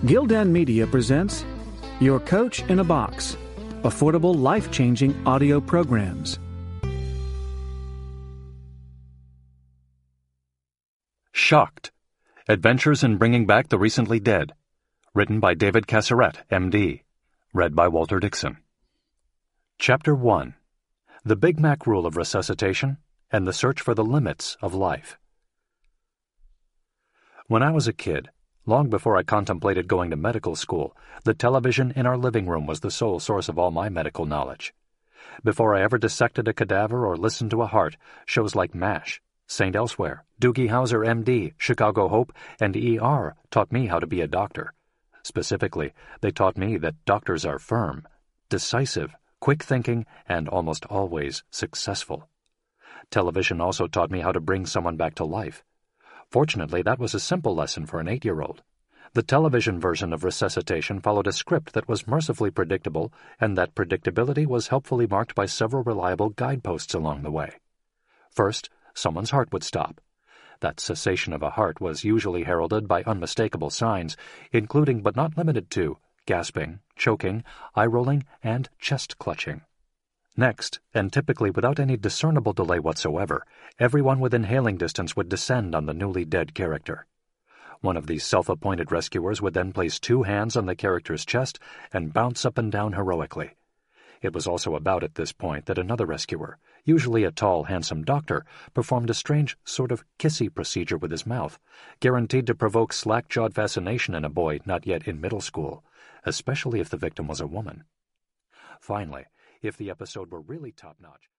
Gildan Media presents Your Coach in a Box, affordable, life-changing audio programs. Shocked. Adventures in Bringing Back the Recently Dead. Written by David Casseret, M.D. Read by Walter Dixon. Chapter 1. The Big Mac Rule of Resuscitation and the Search for the Limits of Life. When I was a kid, long before I contemplated going to medical school, the television in our living room was the sole source of all my medical knowledge. Before I ever dissected a cadaver or listened to a heart, shows like MASH, St. Elsewhere, Doogie Howser, M.D., Chicago Hope, and ER taught me how to be a doctor. Specifically, they taught me that doctors are firm, decisive, quick-thinking, and almost always successful. Television also taught me how to bring someone back to life. Fortunately, that was a simple lesson for an 8-year-old. The television version of Resuscitation followed a script that was mercifully predictable, and that predictability was helpfully marked by several reliable guideposts along the way. First, someone's heart would stop. That cessation of a heart was usually heralded by unmistakable signs, including but not limited to gasping, choking, eye-rolling, and chest-clutching. Next, and typically without any discernible delay whatsoever, everyone within hailing distance would descend on the newly dead character. One of these self-appointed rescuers would then place 2 hands on the character's chest and bounce up and down heroically. It was also about at this point that another rescuer, usually a tall, handsome doctor, performed a strange sort of kissy procedure with his mouth, guaranteed to provoke slack-jawed fascination in a boy not yet in middle school, especially if the victim was a woman. Finally, if the episode were really top-notch,